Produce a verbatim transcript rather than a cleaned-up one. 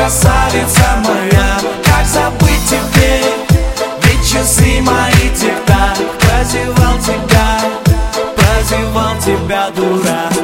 красавица моя, как забыть теперь? Ведь часы мои тик-так. Прозевал тебя, прозевал тебя, дурак.